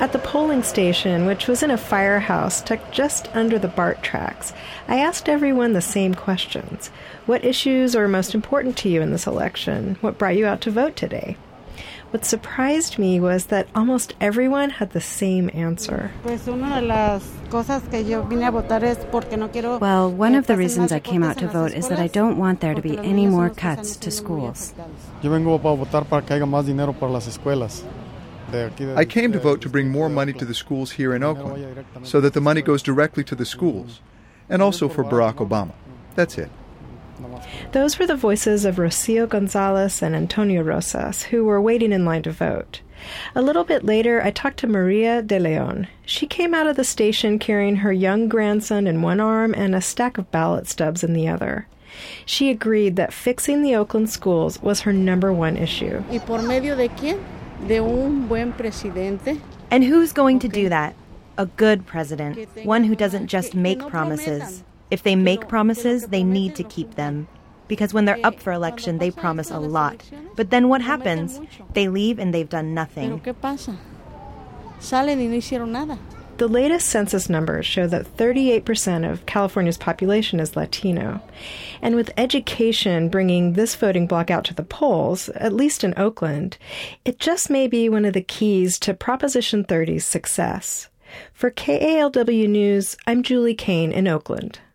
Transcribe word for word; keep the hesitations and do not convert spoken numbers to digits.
At the polling station, which was in a firehouse tucked just under the BART tracks, I asked everyone the same questions. What issues are most important to you in this election? What brought you out to vote today? What surprised me was that almost everyone had the same answer. Well, one of the reasons I came out to vote is that I don't want there to be any more cuts to schools. I came to vote to bring more money to the schools here in Oakland, so that the money goes directly to the schools, and also for Barack Obama. That's it. Those were the voices of Rocio Gonzalez and Antonio Rosas, who were waiting in line to vote. A little bit later, I talked to Maria de Leon. She came out of the station carrying her young grandson in one arm and a stack of ballot stubs in the other. She agreed that fixing the Oakland schools was her number one issue. ¿Y por medio de quién? De un buen presidente. And who's going to do that? A good president, one who doesn't just make promises. If they make promises, they need to keep them. Because when they're up for election, they promise a lot. But then what happens? They leave and they've done nothing. ¿Pero qué pasa? Salen y no hicieron nada. The latest census numbers show that thirty-eight percent of California's population is Latino. And with education bringing this voting bloc out to the polls, at least in Oakland, it just may be one of the keys to Proposition thirty's success. For K A L W News, I'm Julie Kane in Oakland.